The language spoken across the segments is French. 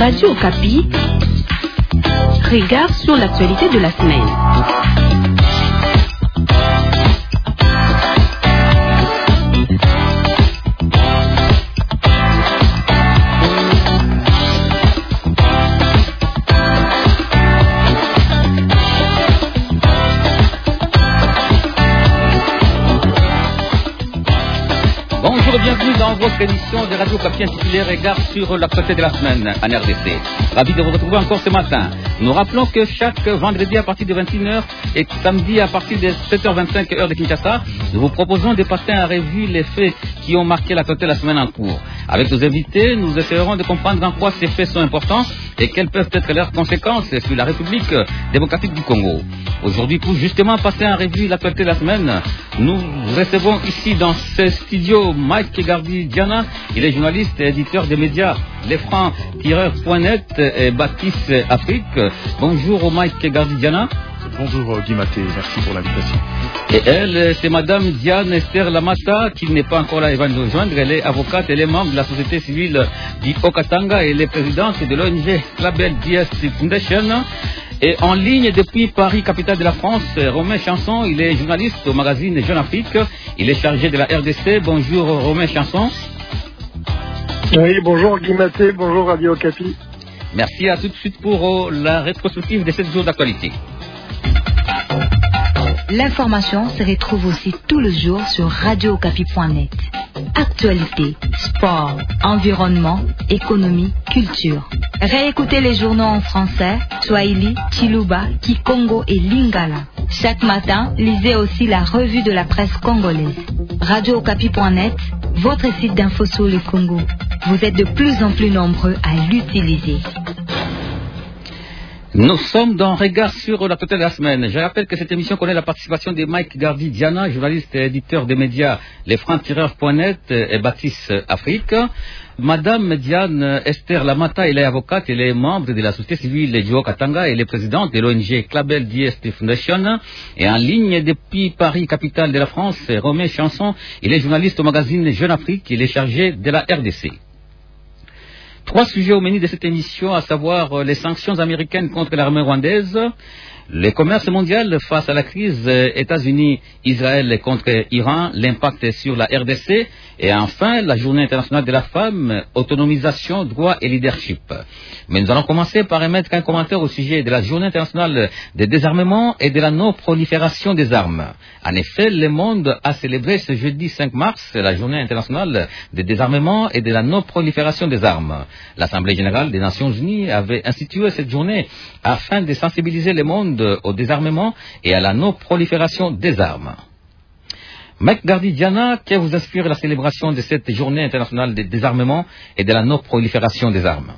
Radio Okapi, regard sur l'actualité de la semaine. Bonjour et bienvenue dans votre émission de Radio Okapi intitulée Regard sur l'actualité de la semaine en RDC. Ravi de vous retrouver encore ce matin. Nous rappelons que chaque vendredi à partir de 21h et samedi à partir de 7h25 heure de Kinshasa, nous vous proposons de passer en revue les faits qui ont marqué l'actualité de la semaine en cours. Avec nos invités, nous essaierons de comprendre en quoi ces faits sont importants et quelles peuvent être leurs conséquences sur la République démocratique du Congo. Aujourd'hui, pour justement passer en revue l'actualité de la semaine, nous recevons ici dans ce studio Mike Gardi Diana. Il est journaliste et éditeur des médias lesfrancs-tireurs.net et Baptiste Afrique. Bonjour Mike Gardi Diana. Bonjour Guy Maté, merci pour l'invitation. Et elle, c'est Madame Diane Esther Lamata, qui n'est pas encore là, elle va nous rejoindre. Elle est avocate, elle est membre de la société civile du Haut-Katanga et elle est présidente de l'ONG Label DS Foundation. Et en ligne depuis Paris, capitale de la France, Romain Chanson, il est journaliste au magazine Jeune Afrique. Il est chargé de la RDC. Bonjour Romain Chanson. Oui, bonjour Guy Maté, bonjour Radio Okapi. Merci, à tout de suite pour la rétrospective de 7 jours d'actualité. L'information se retrouve aussi tous les jours sur radiookapi.net. Actualité, sport, environnement, économie, culture. Réécoutez les journaux en français, Swahili, Chiluba, Kikongo et Lingala. Chaque matin, lisez aussi la revue de la presse congolaise. radiookapi.net, votre site d'info sur le Congo. Vous êtes de plus en plus nombreux à l'utiliser. Nous sommes dans Regard sur l'actualité de la semaine. Je rappelle que cette émission connaît la participation de Mike Gardi Diana, journaliste et éditeur des médias lesfrancs-tireurs.net et Baptiste Afrique. Madame Diane Esther Lamata, elle est avocate, elle est membre de la société civile du Haut-Katanga, elle est présidente de l'ONG Label DS Foundation. Et en ligne depuis Paris, capitale de la France, Romain Chanson, il est journaliste au magazine Jeune Afrique, il est chargé de la RDC. 3 sujets au menu de cette émission, à savoir les sanctions américaines contre l'armée rwandaise, le commerce mondial face à la crise États-Unis-Israël contre Iran, l'impact sur la RDC, et enfin la journée internationale de la femme, autonomisation, droit et leadership. Mais nous allons commencer par émettre un commentaire au sujet de la journée internationale de désarmement et de la non-prolifération des armes. En effet, le monde a célébré ce jeudi 5 mars la journée internationale de désarmement et de la non-prolifération des armes. L'Assemblée générale des Nations unies avait institué cette journée afin de sensibiliser le monde au désarmement et à la non-prolifération des armes. Mike Gardi Diana, que vous inspire la célébration de cette journée internationale de désarmement et de la non-prolifération des armes?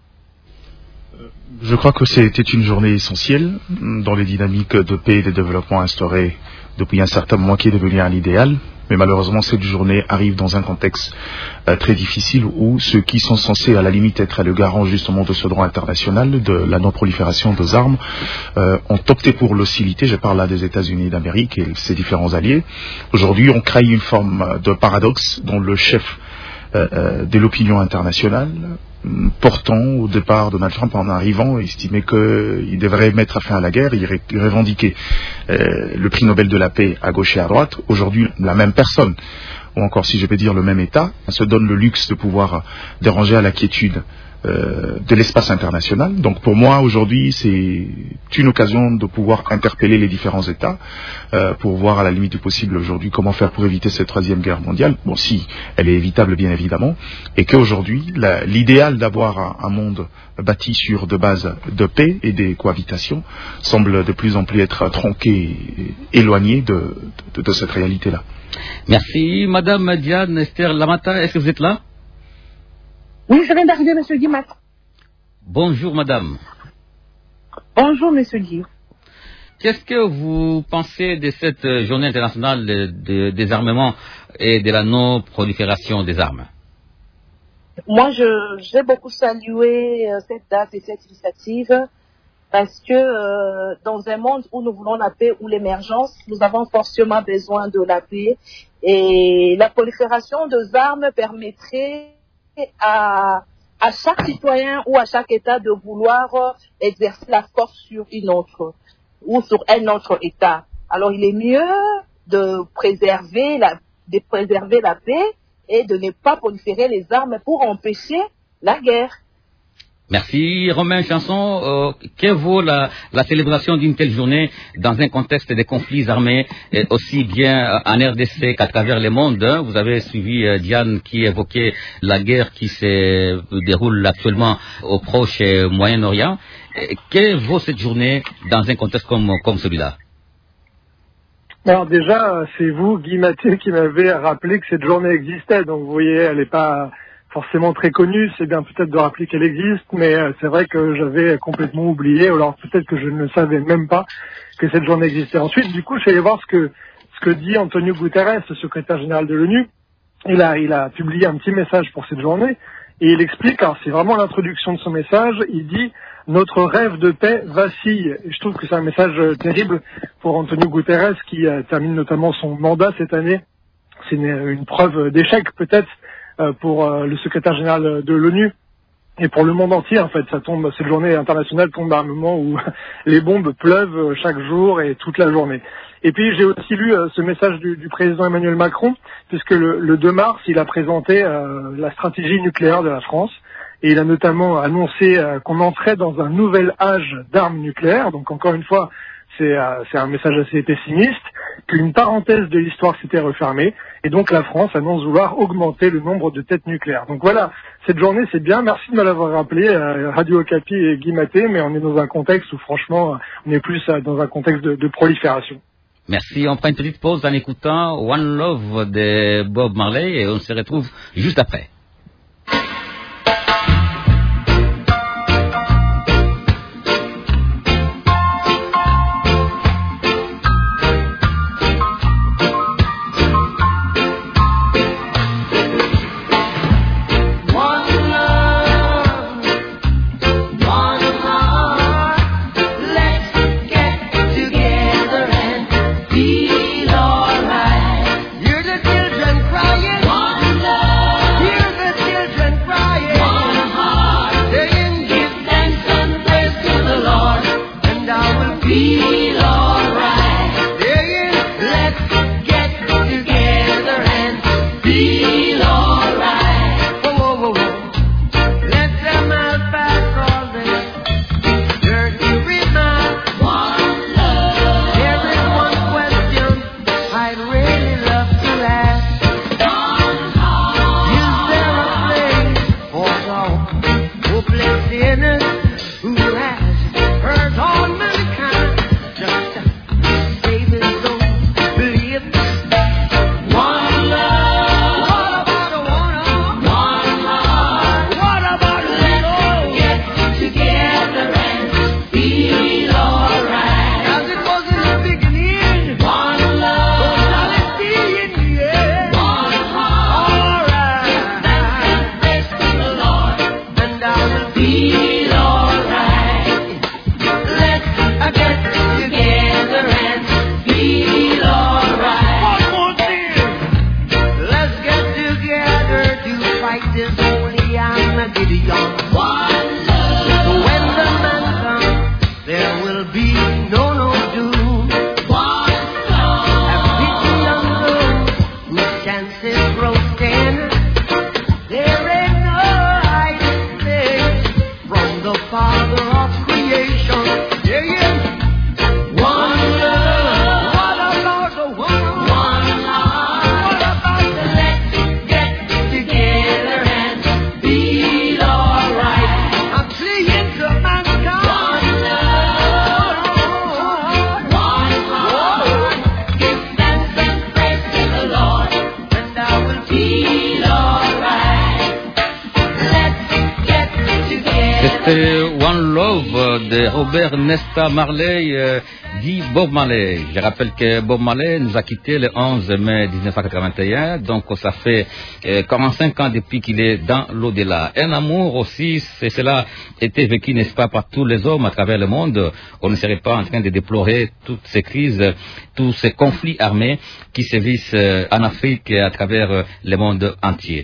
Je crois que c'était une journée essentielle dans les dynamiques de paix et de développement instaurées depuis un certain moment, qui est devenu un idéal. Mais malheureusement, cette journée arrive dans un contexte très difficile où ceux qui sont censés à la limite être le garant justement de ce droit international, de la non-prolifération des armes, ont opté pour l'hostilité. Je parle là des États-Unis d'Amérique et ses différents alliés. Aujourd'hui, on crée une forme de paradoxe dont le chef de l'opinion internationale, portant au départ Donald Trump en arrivant, estimait qu'il devrait mettre fin à la guerre, il revendiquait le prix Nobel de la paix à gauche et à droite. Aujourd'hui, la même personne, ou encore si je peux dire le même État, se donne le luxe de pouvoir déranger à la quiétude de l'espace international. Donc pour moi aujourd'hui c'est une occasion de pouvoir interpeller les différents États pour voir à la limite du possible aujourd'hui comment faire pour éviter cette 3e guerre mondiale, bon si elle est évitable bien évidemment, et qu'aujourd'hui l'idéal d'avoir un monde bâti sur de bases de paix et des cohabitations semble de plus en plus être tronqué et éloigné de cette réalité-là. Merci. Madame Diane Esther Lamata, est-ce que vous êtes là? Oui, je viens d'arriver, monsieur Guy Maté. Bonjour, madame. Bonjour, monsieur Guy. Qu'est-ce que vous pensez de cette journée internationale de désarmement et de la non-prolifération des armes? Moi, j'ai beaucoup salué cette date et cette initiative parce que dans un monde où nous voulons la paix ou l'émergence, nous avons forcément besoin de la paix et la prolifération des armes permettrait à à chaque citoyen ou à chaque État de vouloir exercer la force sur une autre ou sur un autre État. Alors il est mieux de préserver la paix et de ne pas proliférer les armes pour empêcher la guerre. Merci Romain Chanson. Que vaut la célébration d'une telle journée dans un contexte de conflits armés, aussi bien en RDC qu'à travers le monde? Vous avez suivi Diane qui évoquait la guerre qui se déroule actuellement au Proche et Moyen-Orient. Que vaut cette journée dans un contexte comme celui-là? Alors déjà, c'est vous, Guy Mathé, qui m'avez rappelé que cette journée existait. Donc vous voyez, elle n'est pas forcément très connue. C'est bien peut-être de rappeler qu'elle existe, mais c'est vrai que j'avais complètement oublié. Alors peut-être que je ne savais même pas que cette journée existait. Ensuite, du coup, je suis allé voir ce que dit Antonio Guterres, le secrétaire général de l'ONU. Il a publié un petit message pour cette journée et il explique. Alors c'est vraiment l'introduction de son message. Il dit: notre rêve de paix vacille. Et je trouve que c'est un message terrible pour Antonio Guterres qui termine notamment son mandat cette année. C'est une preuve d'échec peut-être pour le secrétaire général de l'ONU et pour le monde entier. En fait, cette journée internationale tombe à un moment où les bombes pleuvent chaque jour et toute la journée. Et puis j'ai aussi lu ce message du président Emmanuel Macron, puisque le 2 mars, il a présenté la stratégie nucléaire de la France. Et il a notamment annoncé qu'on entrait dans un nouvel âge d'armes nucléaires. Donc encore une fois, c'est un message assez pessimiste, qu'une parenthèse de l'histoire s'était refermée. Et donc la France annonce vouloir augmenter le nombre de têtes nucléaires. Donc voilà, cette journée c'est bien. Merci de me l'avoir rappelé, Radio Okapi et Guy Mathé, mais on est dans un contexte où franchement, on est plus dans un contexte de prolifération. Merci, on prend une petite pause en écoutant One Love de Bob Marley et on se retrouve juste après. One Love de Robert Nesta Marley, dit Bob Marley. Je rappelle que Bob Marley nous a quittés le 11 mai 1981, donc ça fait 45 ans depuis qu'il est dans l'au-delà. Un amour aussi, cela était vécu, n'est-ce pas, par tous les hommes à travers le monde. On ne serait pas en train de déplorer toutes ces crises, tous ces conflits armés qui sévissent en Afrique et à travers le monde entier.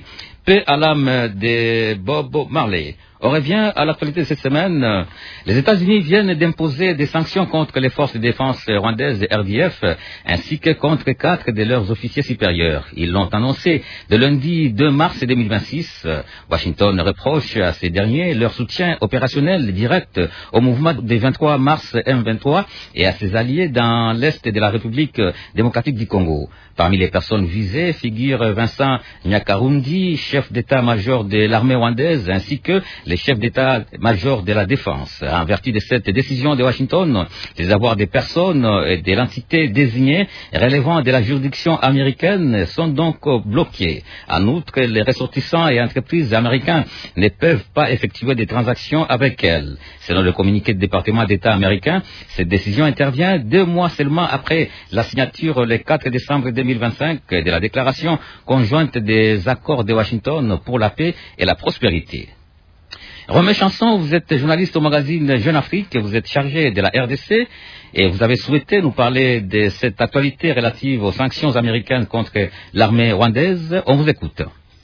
Paix à l'âme de Bob Marley. On revient à l'actualité de cette semaine. Les États-Unis viennent d'imposer des sanctions contre les forces de défense rwandaises RDF, ainsi que contre 4 de leurs officiers supérieurs. Ils l'ont annoncé de lundi 2 mars 2026. Washington reproche à ces derniers leur soutien opérationnel direct au mouvement des 23 mars M23 et à ses alliés dans l'est de la République démocratique du Congo. Parmi les personnes visées figure Vincent Nyakarundi, chef d'état-major de l'armée rwandaise, ainsi que les chefs d'état-major de la défense. En vertu de cette décision de Washington, les avoirs des personnes et de l'entité désignées relevant de la juridiction américaine sont donc bloqués. En outre, les ressortissants et entreprises américains ne peuvent pas effectuer des transactions avec elles. Selon le communiqué du département d'État américain, cette décision intervient 2 mois seulement après la signature le 4 décembre 2025 de la déclaration conjointe des accords de Washington pour la paix et la prospérité. Romain Chanson, vous êtes journaliste au magazine Jeune Afrique, vous êtes chargé de la RDC et vous avez souhaité nous parler de cette actualité relative aux sanctions américaines contre l'armée rwandaise. On vous écoute.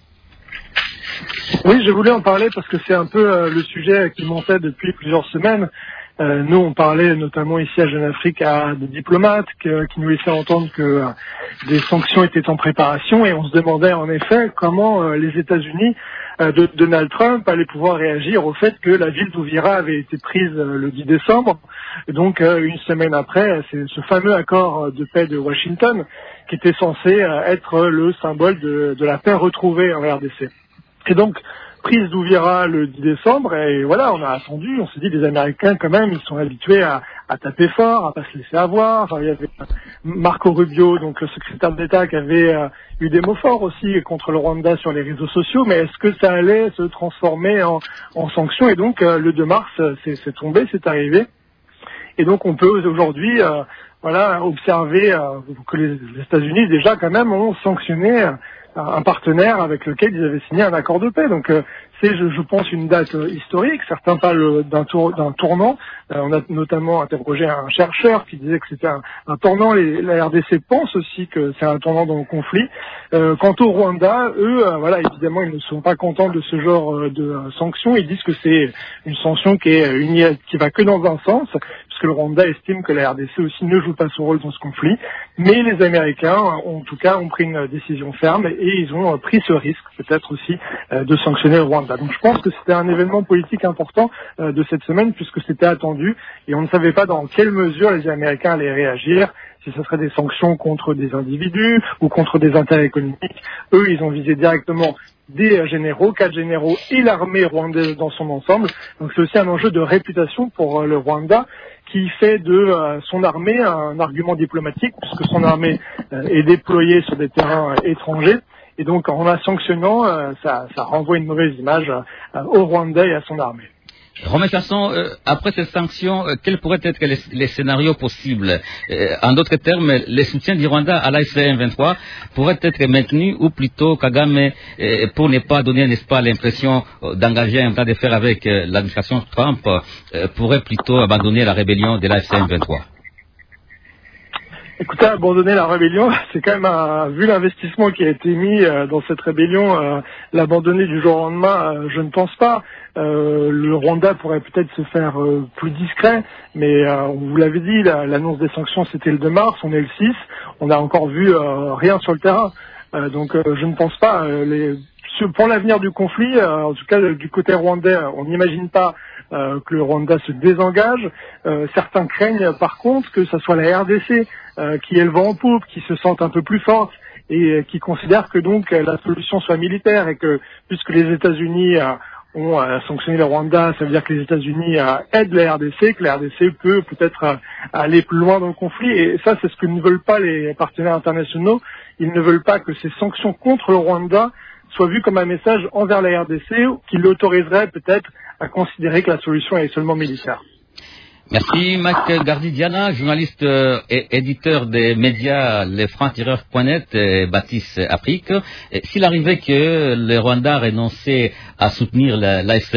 Oui, je voulais en parler parce que c'est un peu le sujet qui montait depuis plusieurs semaines. Nous, on parlait notamment ici à Jeune Afrique à des diplomates qui nous laissaient entendre que des sanctions étaient en préparation et on se demandait en effet comment les États-Unis de Donald Trump allaient pouvoir réagir au fait que la ville d'Ouvira avait été prise le 10 décembre. Et donc, une semaine après, c'est ce fameux accord de paix de Washington qui était censé être le symbole de la paix retrouvée en RDC. Et donc, prise d'Ouvira le 10 décembre, et voilà, on a attendu, on s'est dit, les Américains, quand même, ils sont habitués à taper fort, à pas se laisser avoir. Enfin, il y avait Marco Rubio, donc le secrétaire d'État, qui avait eu des mots forts aussi contre le Rwanda sur les réseaux sociaux, mais est-ce que ça allait se transformer en sanctions? Et donc, le 2 mars, c'est tombé, c'est arrivé. Et donc, on peut aujourd'hui, observer que les États-Unis, déjà, quand même, ont sanctionné un partenaire avec lequel ils avaient signé un accord de paix. Donc c'est, je pense, une date historique. Certains parlent d'un tournant. On a notamment interrogé un chercheur qui disait que c'était un tournant. La RDC pense aussi que c'est un tournant dans le conflit. Quant au Rwanda, eux, évidemment, ils ne sont pas contents de ce genre de sanctions. Ils disent que c'est une sanction qui va que dans un sens, puisque le Rwanda estime que la RDC aussi ne joue pas son rôle dans ce conflit. Mais les Américains, en tout cas, ont pris une décision ferme et ils ont pris ce risque, peut-être aussi, de sanctionner le Rwanda. Donc je pense que c'était un événement politique important de cette semaine, puisque c'était attendu, et on ne savait pas dans quelle mesure les Américains allaient réagir, si ce serait des sanctions contre des individus ou contre des intérêts économiques. Eux, ils ont visé directement des généraux, 4 généraux et l'armée rwandaise dans son ensemble. Donc c'est aussi un enjeu de réputation pour le Rwanda, qui fait de son armée un argument diplomatique, puisque son armée est déployée sur des terrains étrangers. Et donc, en la sanctionnant, ça renvoie une mauvaise image au Rwanda et à son armée. Romain Chasson, après cette sanction, quels pourraient être les scénarios possibles? En d'autres termes, les soutiens du Rwanda à l'AFC M23 pourraient être maintenus, ou plutôt Kagame, pour ne pas donner, n'est-ce pas, l'impression d'engager un plan de fer avec l'administration Trump, pourrait plutôt abandonner la rébellion de l'AFC M23? Écoutez, abandonner la rébellion, c'est quand même, vu l'investissement qui a été mis dans cette rébellion, l'abandonner du jour au lendemain, je ne pense pas. Le Rwanda pourrait peut-être se faire plus discret, mais vous l'avez dit, l'annonce des sanctions c'était le 2 mars, on est le 6, on n'a encore vu rien sur le terrain. Donc je ne pense pas. Pour l'avenir du conflit, en tout cas du côté rwandais, on n'imagine pas que le Rwanda se désengage. Certains craignent par contre que ce soit la RDC qui ait le vent en poupe, qui se sente un peu plus forte et qui considère que donc la solution soit militaire, et que puisque les États-Unis ont sanctionné le Rwanda, ça veut dire que les États-Unis aident la RDC, que la RDC peut peut-être aller plus loin dans le conflit. Et ça, c'est ce que ne veulent pas les partenaires internationaux. Ils ne veulent pas que ces sanctions contre le Rwanda soient vues comme un message envers la RDC qui l'autoriserait peut-être à considérer que la solution est seulement militaire. Merci, Mike Gardi-Diana, journaliste et éditeur des médias lesfrancs-tireurs.net et Baptiste Afrique. S'il arrivait que le Rwanda renonçait à soutenir l'AFC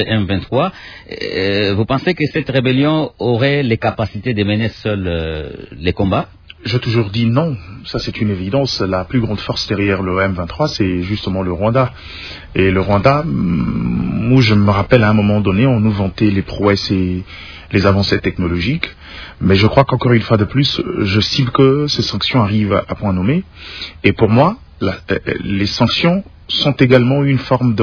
M23, vous pensez que cette rébellion aurait les capacités de mener seule les combats? J'ai toujours dit non, ça c'est une évidence. La plus grande force derrière le M23, c'est justement le Rwanda. Et le Rwanda, où je me rappelle à un moment donné, on nous vantait les prouesses et les avancées technologiques. Mais je crois qu'encore une fois de plus, j'estime que ces sanctions arrivent à point nommé. Et pour moi, les sanctions sont également une forme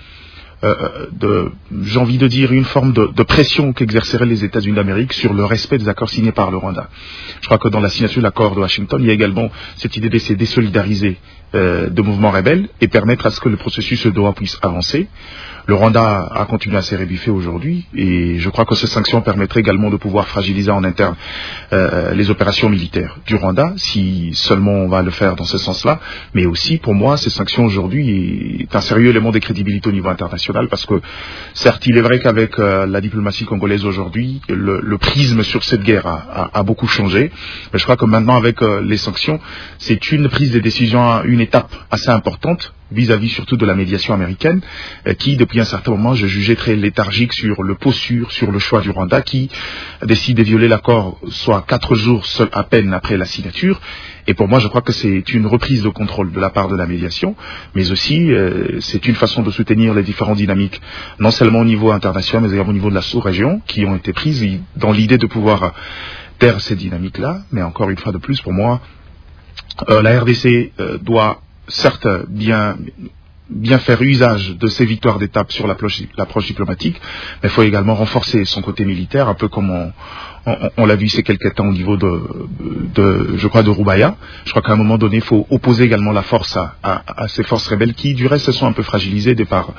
j'ai envie de dire, une forme de pression qu'exerceraient les États-Unis d'Amérique sur le respect des accords signés par le Rwanda. Je crois que dans la signature de l'accord de Washington, il y a également cette idée d'essayer de désolidariser de mouvements rebelles et permettre à ce que le processus de Doha puisse avancer. Le Rwanda a continué à s'érébiffer aujourd'hui et je crois que ces sanctions permettraient également de pouvoir fragiliser en interne les opérations militaires du Rwanda, si seulement on va le faire dans ce sens-là. Mais aussi, pour moi, ces sanctions aujourd'hui est un sérieux élément de crédibilité au niveau international parce que, certes, il est vrai qu'avec la diplomatie congolaise aujourd'hui, le prisme sur cette guerre a beaucoup changé. Mais je crois que maintenant, avec les sanctions, c'est une prise de décision, une étape assez importante vis-à-vis surtout de la médiation américaine, qui depuis un certain moment je jugeais très léthargique sur le posture, sur le choix du Rwanda, qui décide de violer l'accord soit 4 jours seul à peine après la signature. Et pour moi, je crois que c'est une reprise de contrôle de la part de la médiation, mais aussi c'est une façon de soutenir les différentes dynamiques, non seulement au niveau international, mais également au niveau de la sous-région, qui ont été prises dans l'idée de pouvoir taire ces dynamiques-là. Mais encore une fois de plus, pour moi, la RDC doit certes bien faire usage de ses victoires d'étape sur l'approche diplomatique, mais il faut également renforcer son côté militaire, un peu comme on l'a vu ces quelques temps au niveau je crois, de Roubaïa. Je crois qu'à un moment donné, il faut opposer également la force à ces forces rebelles qui, du reste, se sont un peu fragilisées de par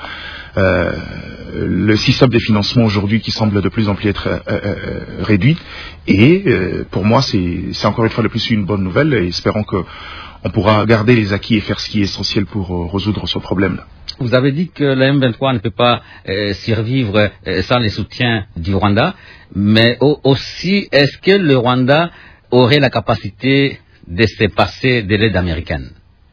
le système des financements aujourd'hui qui semble de plus en plus être réduit. Et pour moi, c'est encore une fois de plus une bonne nouvelle, et espérons que on pourra garder les acquis et faire ce qui est essentiel pour résoudre ce problème-là. Vous avez dit que la M23 ne peut pas survivre sans les soutiens du Rwanda, mais aussi, est-ce que le Rwanda aurait la capacité de se passer de l'aide américaine?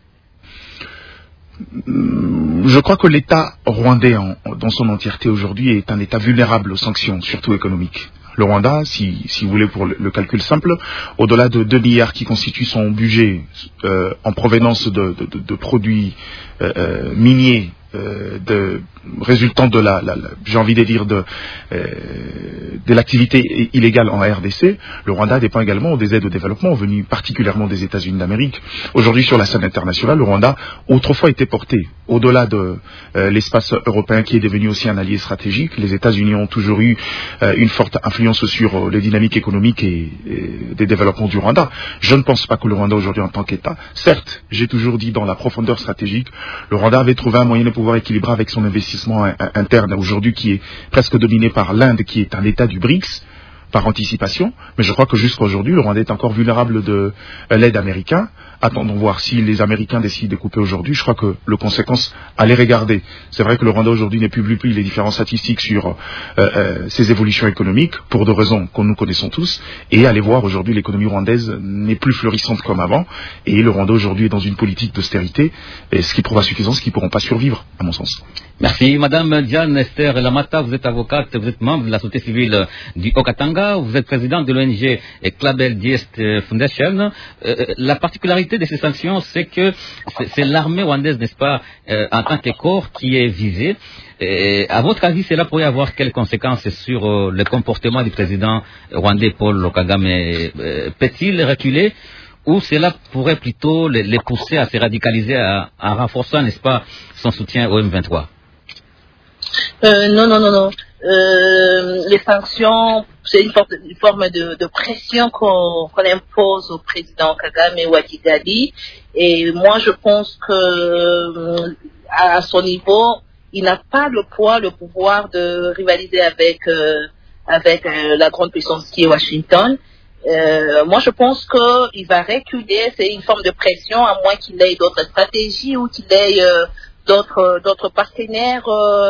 Je crois que l'État rwandais dans son entièreté aujourd'hui est un État vulnérable aux sanctions, surtout économiques. Le Rwanda, si vous voulez, pour le calcul simple, au-delà de 2 milliards qui constituent son budget en provenance de produits miniers, résultant de j'ai envie de dire de l'activité illégale en RDC, le Rwanda dépend également des aides au développement venues particulièrement des États-Unis d'Amérique. Aujourd'hui, sur la scène internationale, le Rwanda autrefois était porté au-delà de l'espace européen qui est devenu aussi un allié stratégique. Les États-Unis ont toujours eu une forte influence sur les dynamiques économiques et des développements du Rwanda. Je ne pense pas que le Rwanda aujourd'hui en tant qu'État, certes, j'ai toujours dit dans la profondeur stratégique, le Rwanda avait trouvé un moyen de pouvoir équilibrer avec son investissement interne aujourd'hui qui est presque dominé par l'Inde, qui est un État du BRICS, par anticipation, mais je crois que jusqu'à aujourd'hui, le Rwanda est encore vulnérable de l'aide américaine. Attendons voir si les Américains décident de couper aujourd'hui. Je crois que le conséquence à les regarder. C'est vrai que le Rwanda aujourd'hui n'est plus les différentes statistiques sur ses évolutions économiques, pour des raisons que nous connaissons tous, et aller voir aujourd'hui l'économie rwandaise n'est plus florissante comme avant, et le Rwanda aujourd'hui est dans une politique d'austérité, et ce qui prouve à suffisance qu'ils ne pourront pas survivre, à mon sens. Merci. Madame Diane Esther Lamata, vous êtes avocate, vous êtes membre de la société civile du Haut-Katanga, vous êtes présidente de l'ONG Clabel Diest Foundation. La particularité de ces sanctions, c'est que c'est l'armée rwandaise, n'est-ce pas, en tant que corps qui est visée. Et à votre avis, cela pourrait avoir quelles conséquences sur le comportement du président rwandais Paul Kagame? Peut-il reculer, ou cela pourrait plutôt les pousser à se radicaliser en renforçant, n'est-ce pas, son soutien au M23? Non. Les sanctions, c'est une forme de pression qu'on impose au président Kagame ou à Kigali. Et moi, je pense que à son niveau, il n'a pas le poids, le pouvoir de rivaliser avec la grande puissance qui est Washington. Moi, je pense qu'il va reculer. C'est une forme de pression, à moins qu'il ait d'autres stratégies ou qu'il ait d'autres partenaires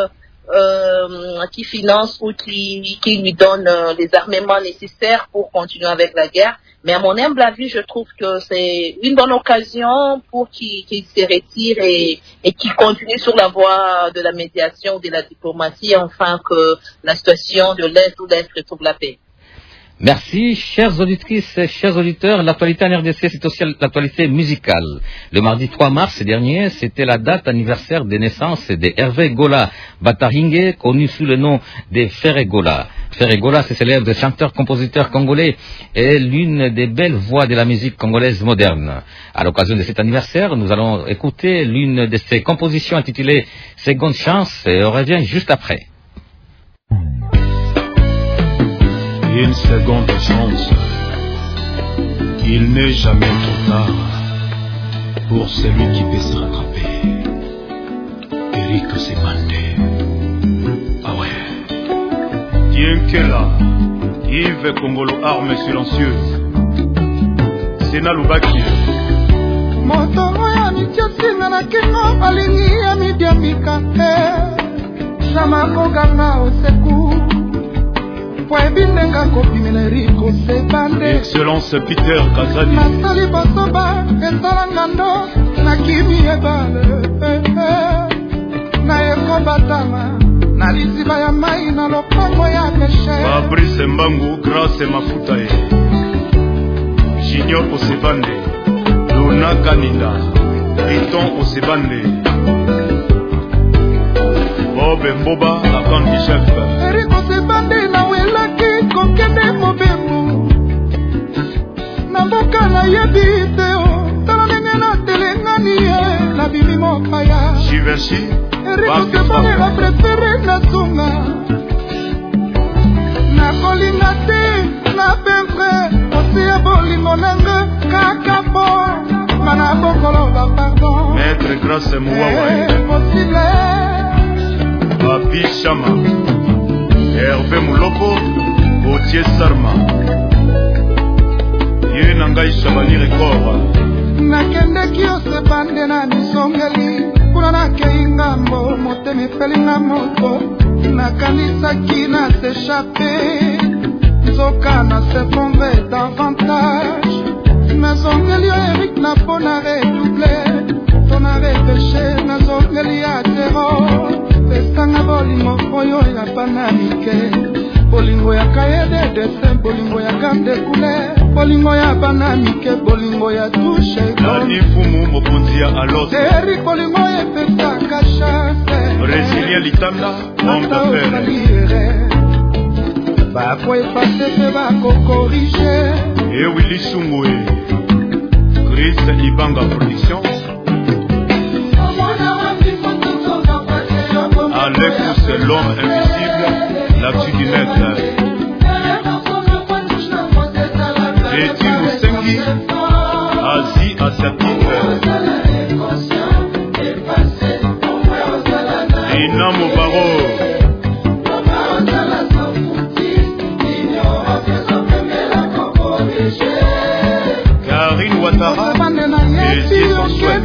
qui financent ou qui lui donnent les armements nécessaires pour continuer avec la guerre. Mais à mon humble avis, je trouve que c'est une bonne occasion pour qu'il se retire et qu'il continue sur la voie de la médiation, de la diplomatie, afin que la situation de l'Est ou l'Est retrouve la paix. Merci, chères auditrices, chers auditeurs. L'actualité en RDC, c'est aussi l'actualité musicale. Le mardi 3 mars dernier, c'était la date anniversaire de naissance de Hervé Gola Bataringue, connu sous le nom de Ferré Gola. Ferré Gola, c'est célèbre chanteur-compositeur congolais et l'une des belles voix de la musique congolaise moderne. À l'occasion de cet anniversaire, nous allons écouter l'une de ses compositions intitulée Seconde Chance et on revient juste après. Une seconde chance, il n'est jamais trop tard pour celui qui veut se rattraper. Eric Sebandé, ah ouais. Tiens que là, Yves Congolo, arme silencieuse. Sena Lubaki. Motongo ya michosinga na kingo alingi ya midiamika Sama koganga oseku Excellence Peter Kazadi. Nasali basoba esala ngando na kimi ebale na ekobatama na liziba ya mai na lopango ya peshe. Fabrice Mbangu grâce mafuta ye Junior Osebande Luna Kaninda Eton Osebande Bob Mboba Akandi chef Eric Osebande na welaki kokende mobembo na mboka na yebi teo tala ndenge na telengani ye na bimi mopaya Chiverchi Eric Osebande la préféré na sunga na kolinga te na pembre osia bolingo nanga kakapo mana bokolo ba pardon Maître Grâce Mouawa possible Papi Chama Hervé Mouloko Gauthier Sarma Ye Nangai Chabani Record nakendeki Osebande na misongeli kuna nakei ngambo motema efelinga moto nakanisaki na s'échappe nzoka na se tombe davantage nazongeli yo Eric na po na redouble to na repêche nazongeli ya terror esanga bolingo oyo ya bana mike bolingo ya kaye de dessin bolingo ya gamme de couleur bolingo ya bana mike bolingo ya touche Nani Fumu Mokonzi ya Alote Eric bolingo epesaka chasse Brésilien Litanda homme d'affaires bako efase pe bako corrige Et Willy Sungwe Chris Ibanga Production Alex c'est l'homme invisible L'actu du net Betty Moussengi Asie Assertif Ina Mobaro Karine Ouattara Et son souhait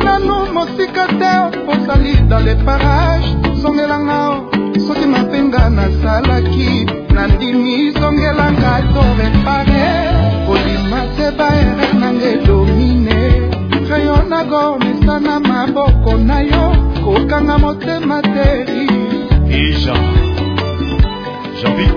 osali dans les parages songelanga soki mapenga nasalaki nandimi songelanga to repare olima te baere nange domine rayon nago mesana maboko na yo kokanga motema teri Ija Jambi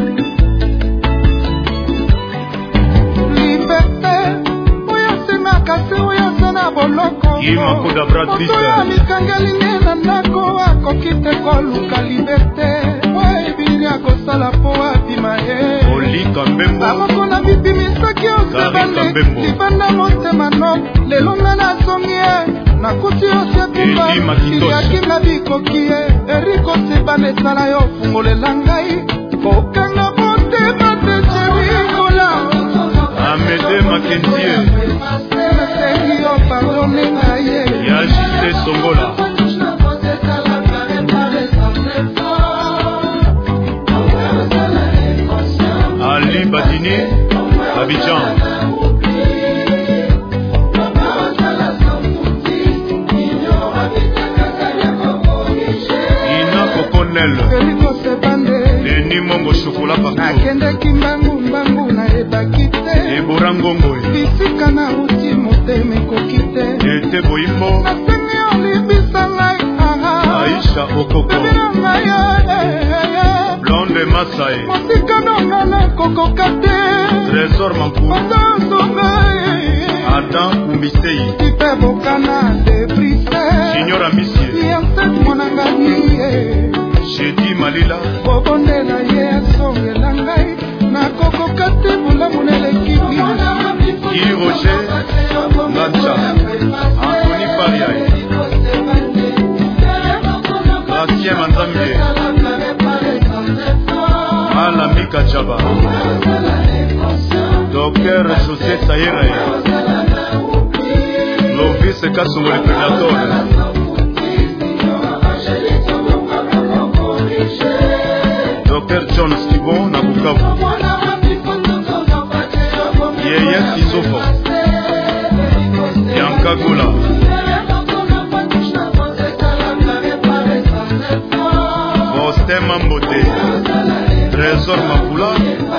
liberté oyo senaka se oyo sena boloko Imakoda Bradliste oyo mikangeli nge na ndako akoki te koluka liberté oebili akosala po abima ye Olika Mbembo amoko na bibimisaki Osebande libanda motema no lelo nga nazongi ye nakuti osekuba iliaki na bikoki ye Eric Osebande esala yo fungolela ngai kokanga motema te cerikola Amédée Mackenzie nasengi yo pardone ngai ye Ya Justin Songola Ali Badini Abidjan Ina Coconel Eric Osebande Denis Mongo Chocolat partout nakendeki mbangu nayebaki te Ebora Ngongo bisika na uti motema ekoki te Ete Boimbo nasengi olimbisa ngai Aisha Okoko ebina ngai Blonde Mokure Masae Mosikanongala kokokate Trésor Mampou Adam Kumbisei Tipe Bokana de Brise Junior Ambisie Yanset Monangani Jedi Malila Bobondela ye songela ngai na kokokate bulamuneleki Guy Roger Nacha Anthony Pariae Bastien Manzambe Alamika Chaba Docteur José Sayere Lovis Kasongo le Prédateur Docteur John Stibon Nabukavu Yeye Sisofo Yanka Gola Bostin Mambote Trésor Mapula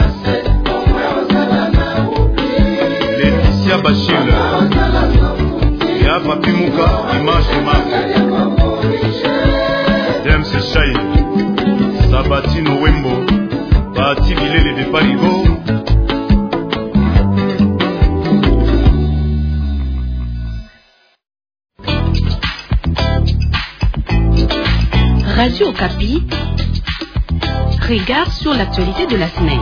Laetitia Bachil Ya Papi Mouka Image et Marque Dems Chai Sabatino Wembo Bati Bilele de Parigo Radio Okapi, regard sur l'actualité de la semaine.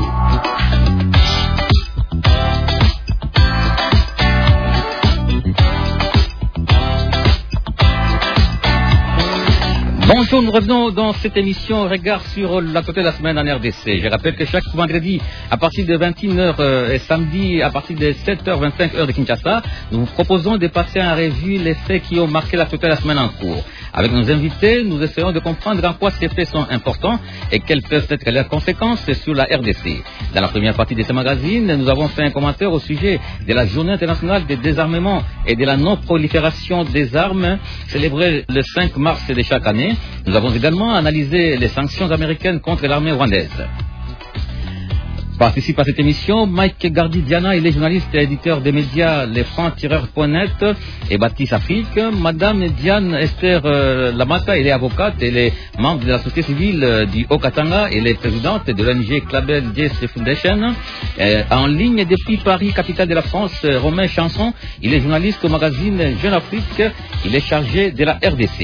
Bonjour, nous revenons dans cette émission Regard sur l'actualité de la semaine en RDC. Je rappelle que chaque vendredi, à partir de 21h et samedi, à partir de 7h25 heure de Kinshasa, nous vous proposons de passer en revue les faits qui ont marqué l'actualité de la semaine en cours. Avec nos invités, nous essayons de comprendre en quoi ces faits sont importants et quelles peuvent être leurs conséquences sur la RDC. Dans la première partie de ce magazine, nous avons fait un commentaire au sujet de la Journée internationale des désarmements et de la non-prolifération des armes, célébrée le 5 mars de chaque année. Nous avons également analysé les sanctions américaines contre l'armée rwandaise. Participe à cette émission Mike Gardi-Diana, il est journaliste et éditeur des médias Les Francs-Tireurs.net et Baptiste Afrique. Madame Diane Esther Lamata, elle est avocate, elle est membre de la société civile du Haut-Katanga, elle est présidente de l'ONG Clabel Jesse Foundation. En ligne depuis Paris, capitale de la France, Romain Chanson, il est journaliste au magazine Jeune Afrique, il est chargé de la RDC.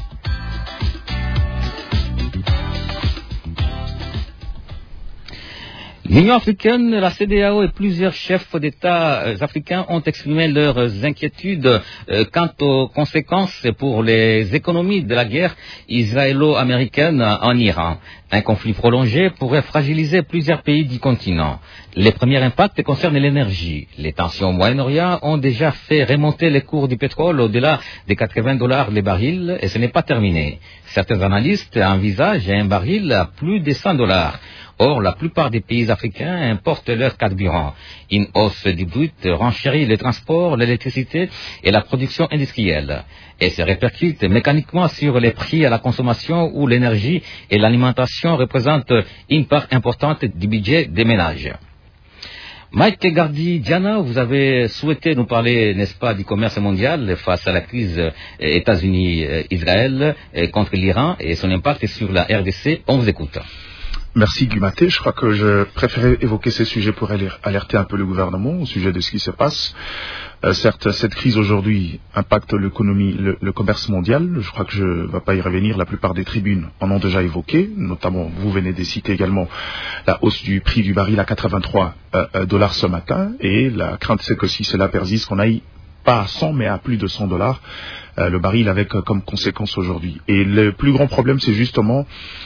L'Union africaine, la CEDEAO et plusieurs chefs d'État africains ont exprimé leurs inquiétudes quant aux conséquences pour les économies de la guerre israélo-américaine en Iran. Un conflit prolongé pourrait fragiliser plusieurs pays du continent. Les premiers impacts concernent l'énergie. Les tensions au Moyen-Orient ont déjà fait remonter les cours du pétrole au-delà des $80 les barils et ce n'est pas terminé. Certains analystes envisagent un baril à plus de $100. Or, la plupart des pays africains importent leur carburant. Une hausse du brut renchérit les transports, l'électricité et la production industrielle. Et se répercute mécaniquement sur les prix à la consommation où l'énergie et l'alimentation représentent une part importante du budget des ménages. Mike Gardi-Diana, vous avez souhaité nous parler, n'est-ce pas, du commerce mondial face à la crise États-Unis-Israël contre l'Iran et son impact sur la RDC. On vous écoute. Merci Guimaté. Je crois que je préférais évoquer ces sujets pour alerter un peu le gouvernement au sujet de ce qui se passe. Certes, cette crise aujourd'hui impacte l'économie, le commerce mondial. Je crois que je ne vais pas y revenir. La plupart des tribunes en ont déjà évoqué. Notamment, vous venez de citer également la hausse du prix du baril à $83 ce matin. Et la crainte, c'est que si cela persiste, qu'on aille pas à 100 mais à plus de $100 le baril avec comme conséquence aujourd'hui. Et le plus grand problème, c'est justement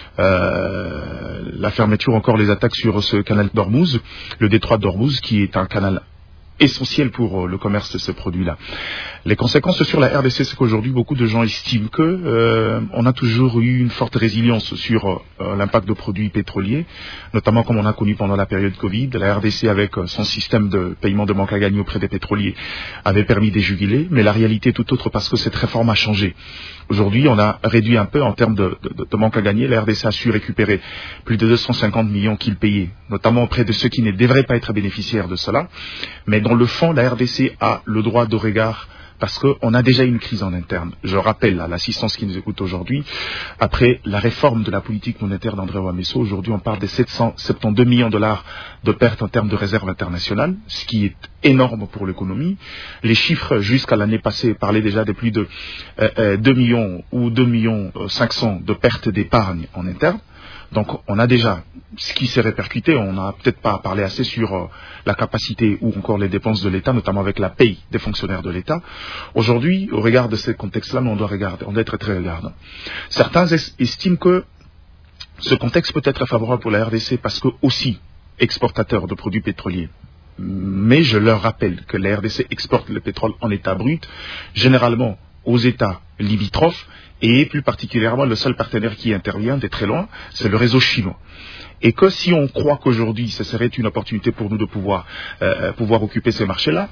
la fermeture, encore les attaques sur ce canal d'Ormuz, le détroit d'Ormuz, qui est un canal essentiel pour le commerce de ces produits-là. Les conséquences sur la RDC, c'est qu'aujourd'hui, beaucoup de gens estiment que on a toujours eu une forte résilience sur l'impact de produits pétroliers, notamment comme on a connu pendant la période Covid. La RDC, avec son système de paiement de manque à gagner auprès des pétroliers, avait permis de juguler, mais la réalité est tout autre parce que cette réforme a changé. Aujourd'hui, on a réduit un peu en termes de manque à gagner. La RDC a su récupérer plus de 250 millions qu'ils payaient, notamment auprès de ceux qui ne devraient pas être bénéficiaires de cela. Mais dans le fond, la RDC a le droit de regard parce qu'on a déjà une crise en interne. Je rappelle à l'assistance qui nous écoute aujourd'hui, après la réforme de la politique monétaire d'André Ouamesso, aujourd'hui on parle des 772 millions de dollars de pertes en termes de réserves internationales, ce qui est énorme pour l'économie. Les chiffres jusqu'à l'année passée parlaient déjà de plus de 2 millions ou 2 millions 500 de pertes d'épargne en interne. Donc on a déjà ce qui s'est répercuté, on n'a peut-être pas parlé assez sur la capacité ou encore les dépenses de l'État, notamment avec la paye des fonctionnaires de l'État. Aujourd'hui, au regard de ce contexte-là, on doit être très regardant. Certains estiment que ce contexte peut être favorable pour la RDC parce que aussi exportateur de produits pétroliers. Mais je leur rappelle que la RDC exporte le pétrole en état brut, généralement aux États limitrophes, et plus particulièrement le seul partenaire qui intervient de très loin, c'est le réseau chinois. Et que si on croit qu'aujourd'hui ce serait une opportunité pour nous de pouvoir occuper ces marchés-là,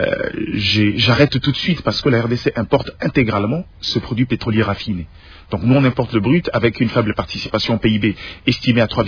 j'arrête tout de suite parce que la RDC importe intégralement ce produit pétrolier raffiné. Donc nous on importe le brut avec une faible participation au PIB estimée à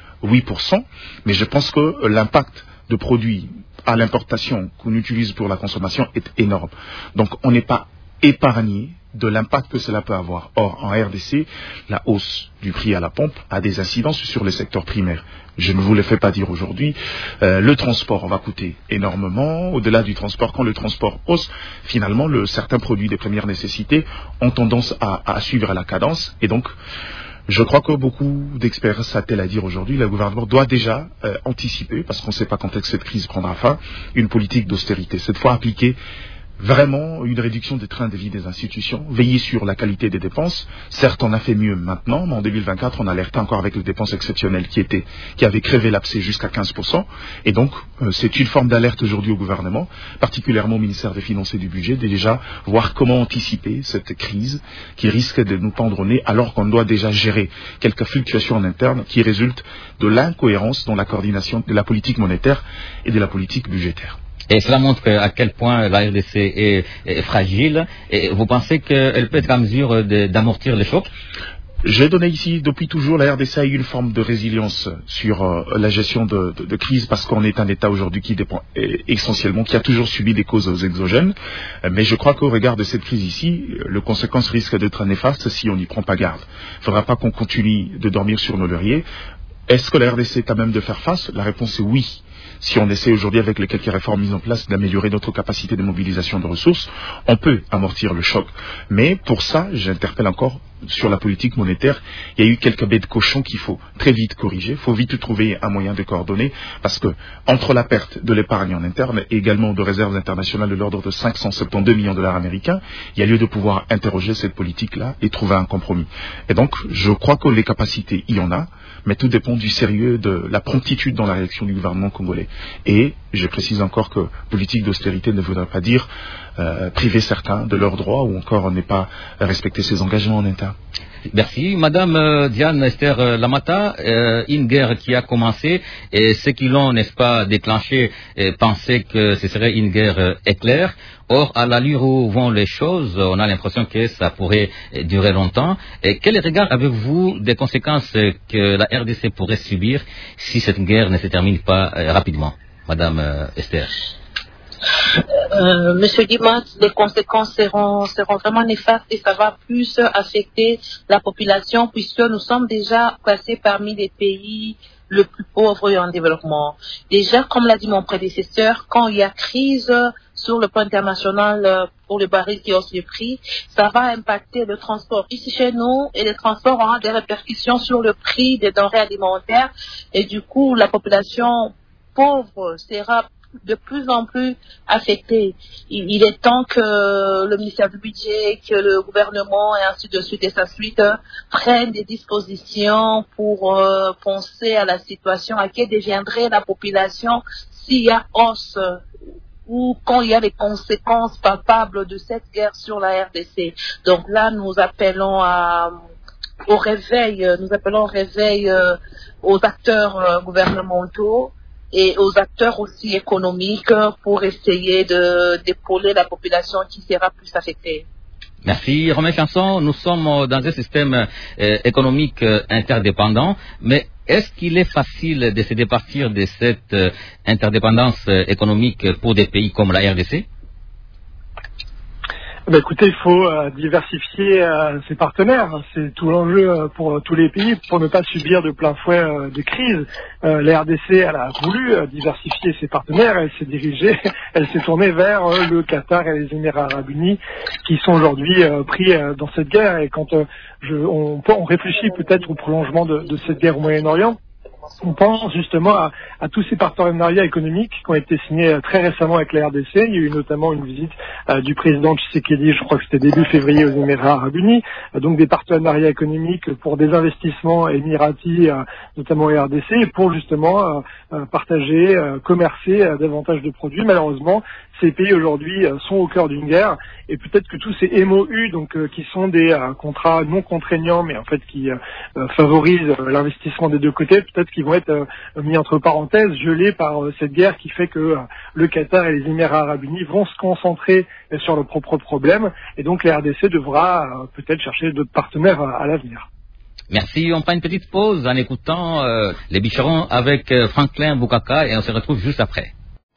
3,8%, mais je pense que l'impact de produits à l'importation qu'on utilise pour la consommation est énorme. Donc on n'est pas épargné de l'impact que cela peut avoir. Or, en RDC, la hausse du prix à la pompe a des incidences sur les secteurs primaires. Je ne vous le fais pas dire aujourd'hui. Le transport va coûter énormément. Au-delà du transport, quand le transport hausse, finalement, certains produits de première nécessité ont tendance à suivre la cadence. Et donc, je crois que beaucoup d'experts s'attellent à dire aujourd'hui, le gouvernement doit déjà anticiper, parce qu'on ne sait pas quand est-ce que cette crise prendra fin, une politique d'austérité. Cette fois appliquée vraiment une réduction des trains de vie des institutions, veiller sur la qualité des dépenses. Certes, on a fait mieux maintenant, mais en 2024, on alertait encore avec les dépenses exceptionnelles qui avaient crevé l'abcès jusqu'à 15%. Et donc, c'est une forme d'alerte aujourd'hui au gouvernement, particulièrement au ministère des Finances et du Budget, de déjà voir comment anticiper cette crise qui risque de nous pendre au nez, alors qu'on doit déjà gérer quelques fluctuations en interne qui résultent de l'incohérence dans la coordination de la politique monétaire et de la politique budgétaire. Et cela montre à quel point la RDC est fragile. Et vous pensez qu'elle peut être en mesure d'amortir les chocs? J'ai donné ici, depuis toujours, la RDC a eu une forme de résilience sur la gestion de crise parce qu'on est un État aujourd'hui qui dépend essentiellement, qui a toujours subi des causes exogènes. Mais je crois qu'au regard de cette crise ici, les conséquences risquent d'être néfastes si on n'y prend pas garde. Il ne faudra pas qu'on continue de dormir sur nos lauriers. Est-ce que la RDC est à même de faire face? La réponse est oui. Si on essaie aujourd'hui, avec les quelques réformes mises en place, d'améliorer notre capacité de mobilisation de ressources, on peut amortir le choc. Mais pour ça, j'interpelle encore sur la politique monétaire, il y a eu quelques baies de cochon qu'il faut très vite corriger. Il faut vite trouver un moyen de coordonner, parce que entre la perte de l'épargne en interne et également de réserves internationales de l'ordre de 572 millions de dollars américains, il y a lieu de pouvoir interroger cette politique-là et trouver un compromis. Et donc, je crois que les capacités, il y en a, mais tout dépend du sérieux, de la promptitude dans la réaction du gouvernement congolais. Et je précise encore que politique d'austérité ne voudrait pas dire priver certains de leurs droits ou encore ne pas respecter ses engagements en interne. Merci. Madame Diane Esther Lamata, une guerre qui a commencé et ceux qui l'ont, n'est-ce pas, déclenché pensaient que ce serait une guerre éclair. Or, à l'allure où vont les choses, on a l'impression que ça pourrait durer longtemps. Et quel regard avez-vous des conséquences que la RDC pourrait subir si cette guerre ne se termine pas rapidement, Madame Esther? Monsieur Guimat, les conséquences seront vraiment néfastes et ça va plus affecter la population puisque nous sommes déjà classés parmi les pays le plus pauvres et en développement. Déjà, comme l'a dit mon prédécesseur, quand il y a crise sur le plan international pour le baril qui hausse le prix, ça va impacter le transport ici chez nous et le transport aura des répercussions sur le prix des denrées alimentaires et du coup, la population pauvre sera de plus en plus affecté. Il est temps que le ministère du Budget, que le gouvernement et ainsi de suite et sa suite prennent des dispositions pour penser à la situation, à quelle deviendrait la population s'il y a hausse ou quand il y a les conséquences palpables de cette guerre sur la RDC. Donc là, nous appelons au réveil aux acteurs gouvernementaux et aux acteurs aussi économiques pour essayer d'épauler la population qui sera plus affectée. Merci. Romain Chanson, nous sommes dans un système économique interdépendant, mais est-ce qu'il est facile de se départir de cette interdépendance économique pour des pays comme la RDC? Écoutez, il faut diversifier ses partenaires. C'est tout l'enjeu pour tous les pays pour ne pas subir de plein fouet des crises. La RDC, elle a voulu diversifier ses partenaires. Elle s'est tournée vers le Qatar et les Émirats Arabes Unis qui sont aujourd'hui pris dans cette guerre. Et quand on réfléchit peut-être au prolongement de cette guerre au Moyen-Orient, on pense justement à tous ces partenariats économiques qui ont été signés très récemment avec la RDC. Il y a eu notamment une visite du président Tshisekedi, je crois que c'était début février, aux Émirats Arabes Unis. Donc des partenariats économiques pour des investissements émiratis, notamment au RDC, pour justement partager, commercer davantage de produits. Malheureusement, ces pays aujourd'hui sont au cœur d'une guerre, et peut-être que tous ces MOU, donc qui sont des contrats non contraignants, mais en fait qui favorisent l'investissement des deux côtés, peut-être qu'ils vont être mis entre parenthèses, gelés par cette guerre qui fait que le Qatar et les Émirats Arabes Unis vont se concentrer sur leurs propres problèmes, et donc la RDC devra peut-être chercher d'autres partenaires à l'avenir. Merci, on prend une petite pause en écoutant les Bicherons avec Franklin Boukaka, et on se retrouve juste après.